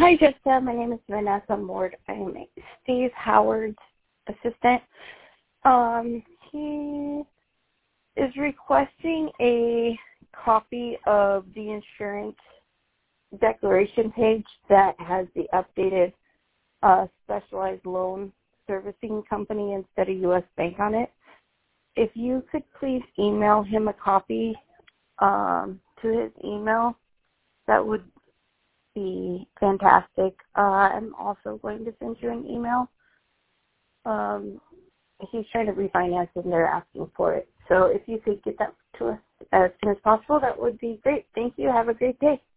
Hi, Jessica. My name is Vanessa Moore. I am Steve Howard's assistant. He is requesting a copy of the insurance declaration page that has the updated specialized loan servicing company instead of U.S. Bank on it. If you could please email him a copy to his email, that would be fantastic. I'm also going to send you an email. He's trying to refinance and they're asking for it. So if you could get that to us as soon as possible, that would be great. Thank you. Have a great day.